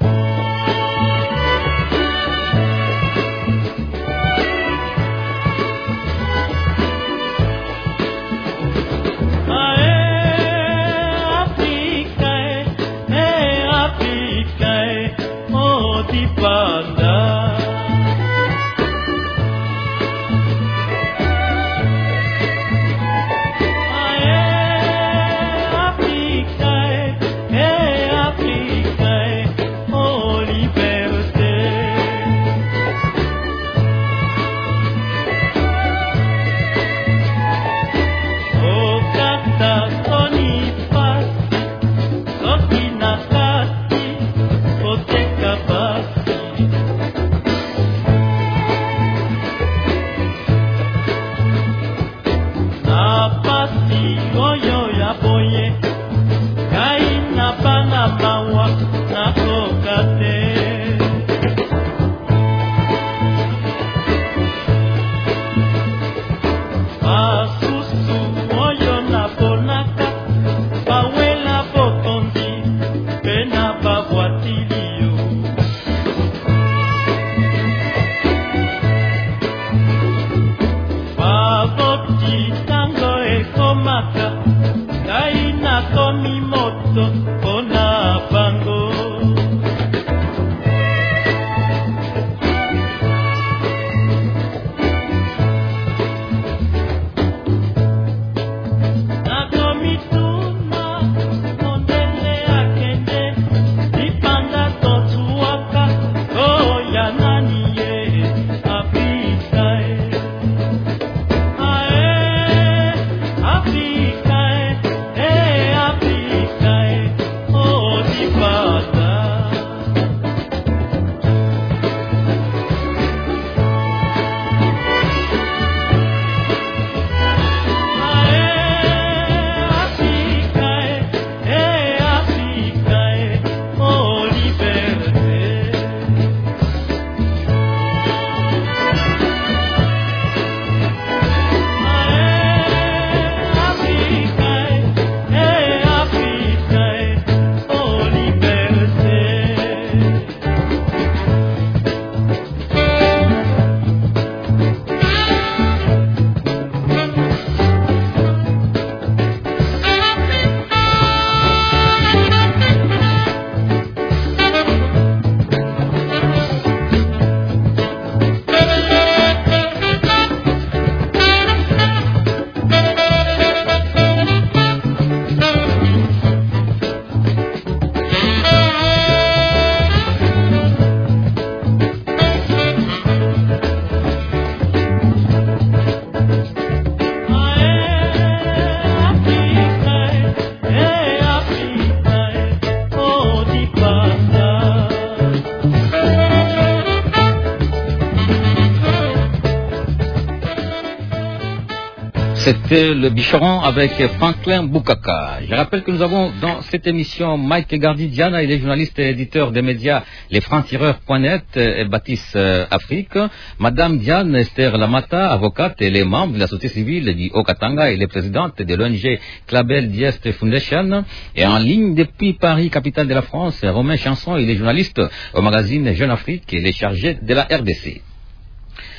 C'était le Bicheron avec Franklin Boukaka. Je rappelle que nous avons dans cette émission Mike Gardi-Diana, il est journaliste et éditeur des médias Les Francs-Tireurs.net et Baptiste Afrique. Madame Diane Esther Lamata, avocate, elle est membre de la société civile du Haut-Katanga, elle est présidente de l'ONG Clabel Dieste Foundation. Et en ligne depuis Paris, capitale de la France, Romain Chanson, il est journaliste au magazine Jeune Afrique et il est chargé de la RDC.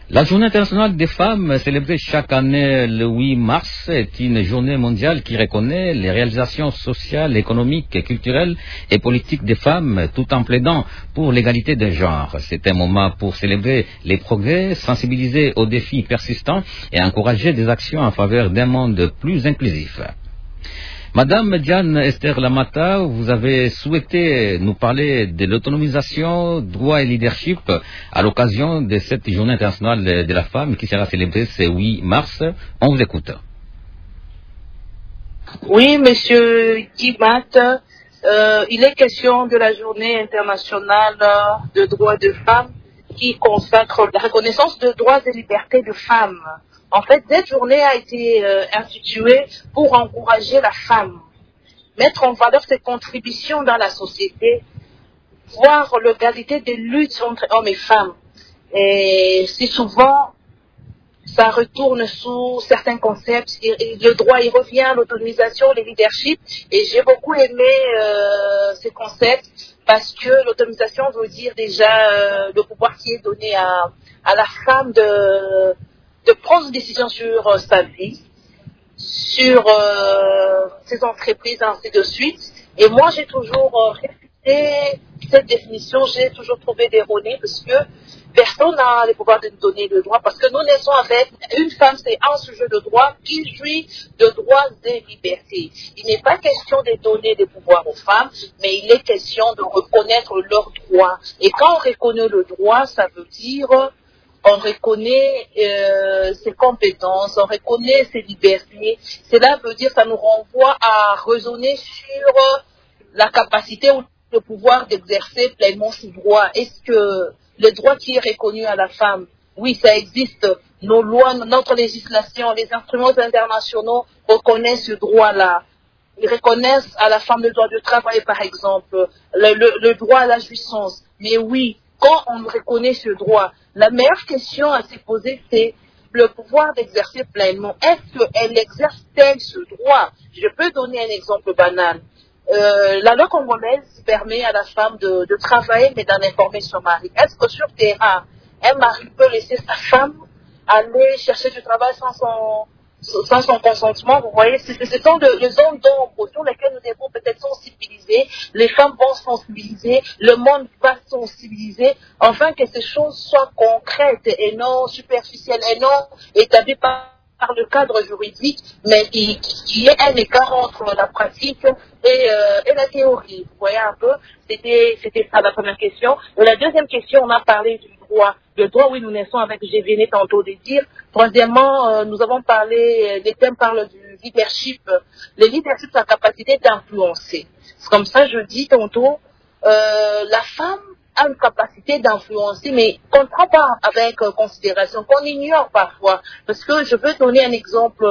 La Journée internationale des femmes, célébrée chaque année le 8 mars, est une journée mondiale qui reconnaît les réalisations sociales, économiques, culturelles et politiques des femmes, tout en plaidant pour l'égalité des genres. C'est un moment pour célébrer les progrès, sensibiliser aux défis persistants et encourager des actions en faveur d'un monde plus inclusif. Madame Diane Esther Lamata, vous avez souhaité nous parler de l'autonomisation, droit et leadership à l'occasion de cette journée internationale de la femme qui sera célébrée ce 8 mars. On vous écoute. Oui, monsieur Guimat, il est question de la journée internationale de droits de femmes qui consacre la reconnaissance de droits et libertés de femmes. En fait, cette journée a été instituée pour encourager la femme, mettre en valeur ses contributions dans la société, voir l'égalité des luttes entre hommes et femmes. Et si souvent, ça retourne sous certains concepts, et le droit y revient, l'autonomisation, le leadership, et j'ai beaucoup aimé ces concepts parce que l'autonomisation veut dire déjà le pouvoir qui est donné à la femme de prendre des décisions sur sa vie, sur ses entreprises, ainsi de suite. Et moi, j'ai toujours réfuté cette définition, j'ai toujours trouvé erronée parce que personne n'a le pouvoir de nous donner le droit, parce que nous naissons avec une femme, c'est un sujet de droit qui jouit de droits et libertés. Il n'est pas question de donner des pouvoirs aux femmes, mais il est question de reconnaître leurs droits. Et quand on reconnaît le droit, ça veut dire on reconnaît ses compétences, on reconnaît ses libertés. Cela veut dire, ça nous renvoie à raisonner sur la capacité ou le pouvoir d'exercer pleinement ses droits. Est-ce que le droit qui est reconnu à la femme, oui, ça existe. Nos lois, notre législation, les instruments internationaux reconnaissent ce droit-là. Ils reconnaissent à la femme le droit de travail, par exemple, le droit à la jouissance. Mais oui, quand on reconnaît ce droit, la meilleure question à se poser, c'est le pouvoir d'exercer pleinement. Est-ce qu'elle exerce-t-elle ce droit? Je peux donner un exemple banal. La loi congolaise permet à la femme de travailler, mais d'en informer son mari. Est-ce que sur terrain, un mari peut laisser sa femme aller chercher du travail sans son consentement? Vous voyez, ce sont les zones d'ombre sur lesquelles nous devons peut-être sensibiliser. Les femmes vont sensibiliser, le monde va sensibiliser, afin que ces choses soient concrètes et non superficielles, et non établies par le cadre juridique, mais qu'il y ait un écart entre la pratique et la théorie. Vous voyez un peu, c'était ça la première question. Et la deuxième question, on a parlé du droit. Le droit, oui, nous naissons avec, j'ai venu tantôt de dire. Troisièmement, nous avons parlé, les thèmes parlent du leadership. Le leadership, c'est la capacité d'influencer. C'est comme ça, je dis tantôt, la femme a une capacité d'influencer, mais qu'on ne prend pas avec considération, qu'on ignore parfois. Parce que je veux donner un exemple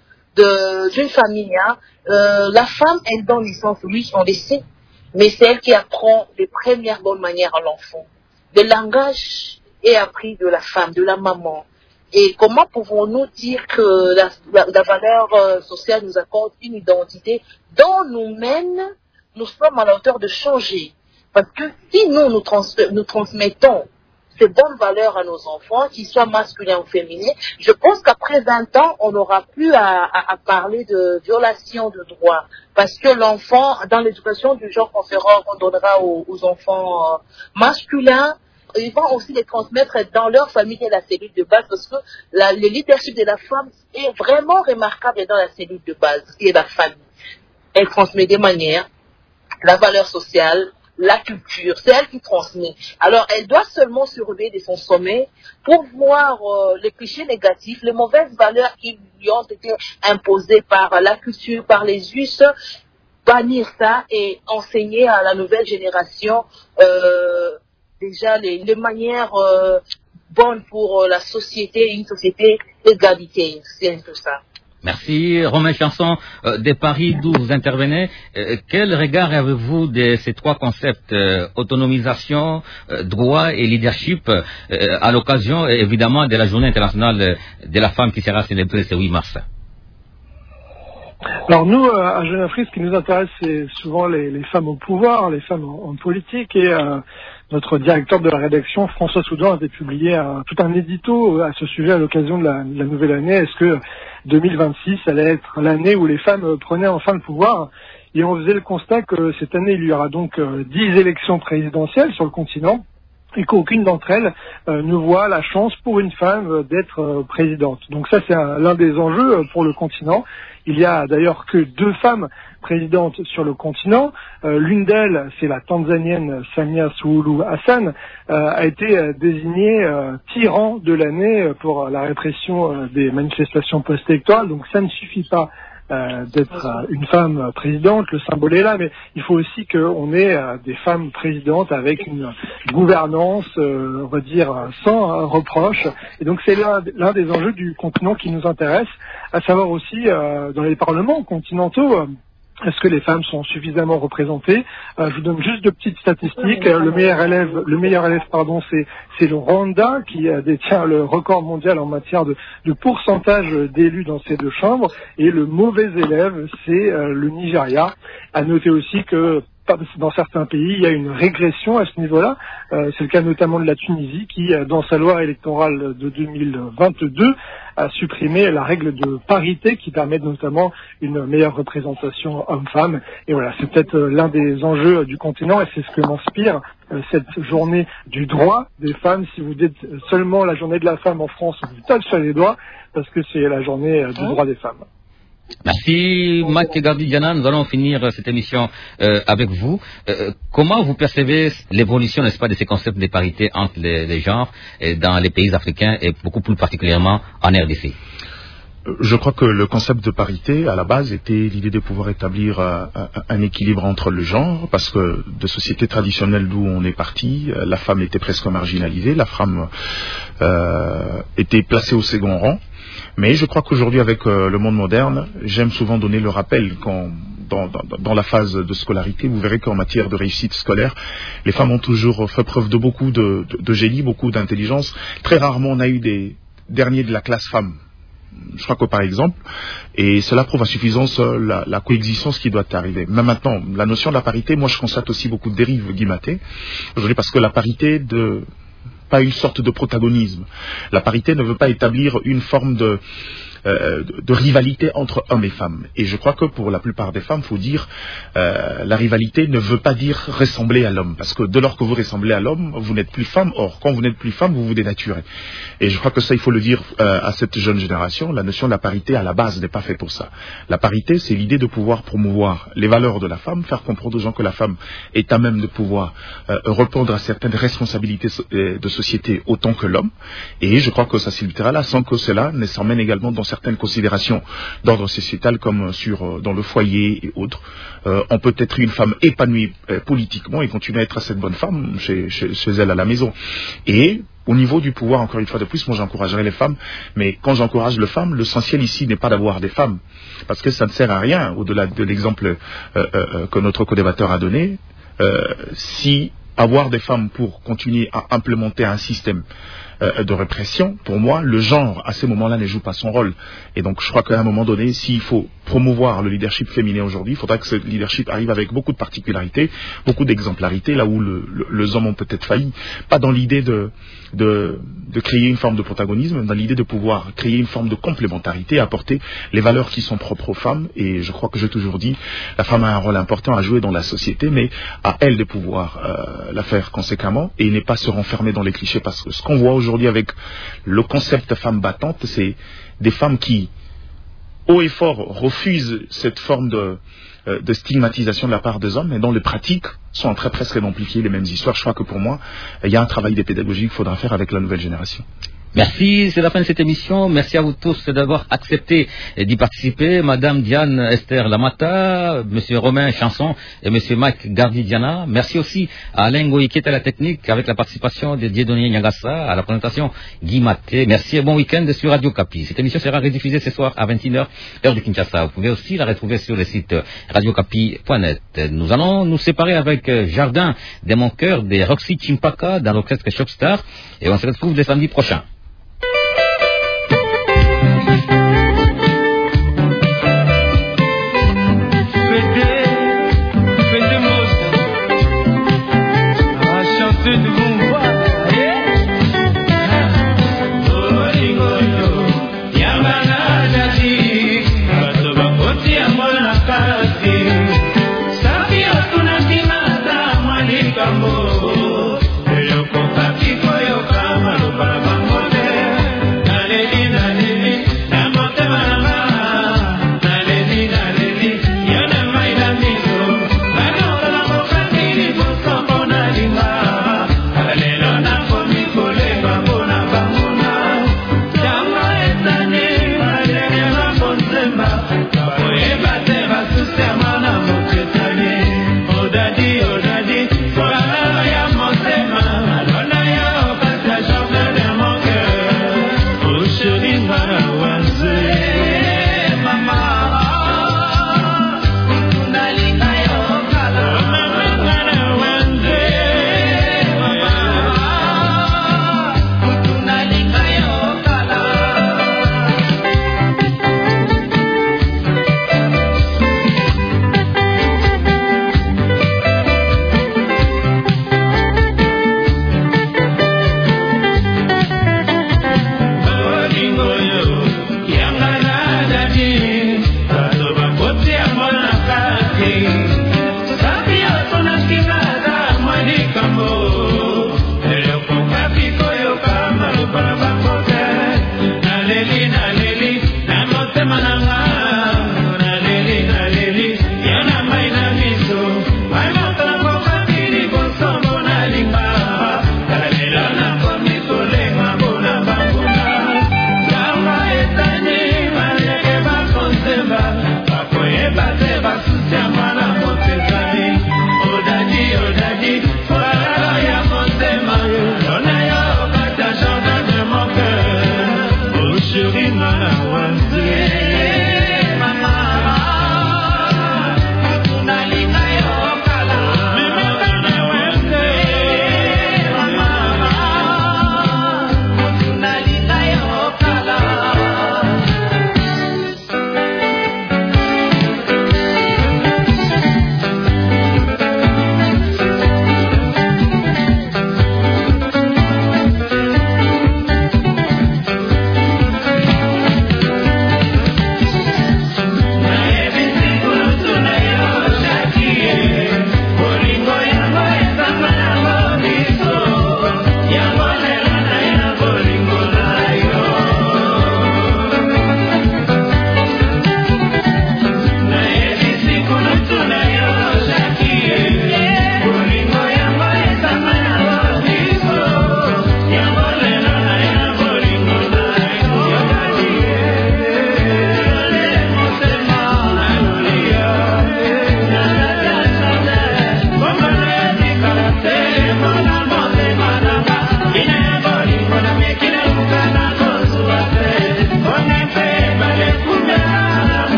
d'une famille. La femme, elle donne licence, oui, on le sait, mais c'est elle qui apprend les premières bonnes manières à l'enfant. Le langage est appris de la femme, de la maman. Et comment pouvons-nous dire que la valeur sociale nous accorde une identité dont nous-mêmes, nous sommes à la hauteur de changer? Parce que si nous transmettons ces bonnes valeurs à nos enfants, qu'ils soient masculins ou féminins, je pense qu'après 20 ans, on n'aura plus à parler de violation de droits. Parce que l'enfant, dans l'éducation du genre qu'on donnera aux enfants masculins, ils vont aussi les transmettre dans leur famille et la cellule de base, parce que le leadership de la femme est vraiment remarquable dans la cellule de base, qui est la famille. Elle transmet des manières, la valeur sociale, la culture, c'est elle qui transmet. Alors, elle doit seulement se relever de son sommet pour voir les clichés négatifs, les mauvaises valeurs qui lui ont été imposées par la culture, par les us, bannir ça et enseigner à la nouvelle génération déjà les manières bonnes pour la société, une société égalité. C'est un peu ça. Merci. Romain Chanson, de Paris, d'où vous intervenez. Quel regard avez-vous de ces trois concepts, autonomisation, droit et leadership, à l'occasion, évidemment, de la Journée internationale de la femme qui sera célébrée ce 8 mars? Alors nous, à Jeune Afrique, ce qui nous intéresse, c'est souvent les femmes au pouvoir, les femmes en politique. Et notre directeur de la rédaction, François Soudan, avait publié tout un édito à ce sujet à l'occasion de la nouvelle année. Est-ce que 2026 allait être l'année où les femmes prenaient enfin le pouvoir? Et on faisait le constat que cette année, il y aura donc 10 élections présidentielles sur le continent, et qu'aucune d'entre elles ne voit la chance pour une femme d'être présidente. Donc ça, c'est l'un des enjeux pour le continent. Il y a d'ailleurs que 2 femmes présidentes sur le continent. L'une d'elles, c'est la Tanzanienne Samia Suluhu Hassan, a été désignée tyran de l'année pour la répression des manifestations post-électorales. Donc ça ne suffit pas d'être une femme présidente, le symbole est là, mais il faut aussi qu'on ait des femmes présidentes avec une gouvernance, on va dire, sans reproche. Et donc c'est l'un des enjeux du continent qui nous intéresse, à savoir aussi dans les parlements continentaux. Est-ce que les femmes sont suffisamment représentées? Je vous donne juste 2 petites statistiques. Le meilleur élève, c'est le Rwanda qui détient le record mondial en matière de pourcentage d'élus dans ces 2 chambres. Et le mauvais élève, c'est le Nigeria. À noter aussi que dans certains pays, il y a une régression à ce niveau-là. C'est le cas notamment de la Tunisie qui, dans sa loi électorale de 2022, a supprimé la règle de parité qui permet notamment une meilleure représentation homme-femme. Et voilà, c'est peut-être l'un des enjeux du continent et c'est ce que m'inspire cette journée du droit des femmes. Si vous dites seulement la journée de la femme en France, vous tapez sur les doigts parce que c'est la journée du droit des femmes. Merci Mike Gardi-Diana, nous allons finir cette émission avec vous. Comment vous percevez l'évolution, n'est-ce pas, de ces concepts de parité entre les genres dans les pays africains et beaucoup plus particulièrement en RDC? Je crois que le concept de parité, à la base, était l'idée de pouvoir établir un équilibre entre le genre, parce que de sociétés traditionnelles d'où on est parti, la femme était presque marginalisée, la femme était placée au second rang. Mais je crois qu'aujourd'hui, avec le monde moderne, j'aime souvent donner le rappel dans la phase de scolarité, vous verrez qu'en matière de réussite scolaire, les femmes ont toujours fait preuve de beaucoup de génie, beaucoup d'intelligence. Très rarement, on a eu des derniers de la classe femme. Je crois que par exemple, et cela prouve à suffisance la coexistence qui doit arriver. Mais maintenant, la notion de la parité, moi je constate aussi beaucoup de dérives guillemotées. Aujourd'hui, parce que la parité pas une sorte de protagonisme. La parité ne veut pas établir une forme de rivalité entre hommes et femmes. Et je crois que pour la plupart des femmes, il faut dire la rivalité ne veut pas dire ressembler à l'homme. Parce que dès lors que vous ressemblez à l'homme, vous n'êtes plus femme. Or, quand vous n'êtes plus femme, vous vous dénaturez. Et je crois que ça, il faut le dire à cette jeune génération. La notion de la parité, à la base, n'est pas faite pour ça. La parité, c'est l'idée de pouvoir promouvoir les valeurs de la femme, faire comprendre aux gens que la femme est à même de pouvoir répondre à certaines responsabilités de société autant que l'homme. Et je crois que ça s'illustrera là, sans que cela ne s'emmène également dans certaines considérations d'ordre sociétal comme dans le foyer et autres. On peut être une femme épanouie politiquement et continuer à être cette bonne femme chez elle à la maison. Et au niveau du pouvoir, encore une fois de plus, moi j'encouragerai les femmes, mais quand j'encourage les femmes, l'essentiel ici n'est pas d'avoir des femmes, parce que ça ne sert à rien, au-delà de l'exemple que notre co-débatteur a donné, si avoir des femmes pour continuer à implémenter un système de répression, pour moi, le genre, à ces moments-là, ne joue pas son rôle. Et donc, je crois qu'à un moment donné, s'il faut promouvoir le leadership féminin aujourd'hui, il faudra que ce leadership arrive avec beaucoup de particularités, beaucoup d'exemplarité, là où les hommes ont peut-être failli. Pas dans l'idée de créer une forme de protagonisme, dans l'idée de pouvoir créer une forme de complémentarité, apporter les valeurs qui sont propres aux femmes. Et je crois que j'ai toujours dit, la femme a un rôle important à jouer dans la société, mais à elle de pouvoir la faire conséquemment et ne pas se renfermer dans les clichés, parce que ce qu'on voit aujourd'hui avec le concept femme battante, c'est des femmes qui, haut et fort, refusent cette forme de stigmatisation de la part des hommes, et dans les pratiques sont en train presque d'amplifier les mêmes histoires. Je crois que pour moi, il y a un travail de pédagogie qu'il faudra faire avec la nouvelle génération. Merci, c'est la fin de cette émission. Merci à vous tous d'avoir accepté d'y participer. Madame Diane Esther Lamata, Monsieur Romain Chanson et Monsieur Mike Gardi-Diana. Merci aussi à Alain Goï qui est à la technique avec la participation de Dieudonné Nyangassa, à la présentation Guy Maté. Merci et bon week-end sur Radio Kapi. Cette émission sera rediffusée ce soir à 21h, heure de Kinshasa. Vous pouvez aussi la retrouver sur le site radiokapi.net. Nous allons nous séparer avec Jardin de mon cœur de Roxy Chimpaka dans l'orchestre Shopstar et on se retrouve le samedi prochain.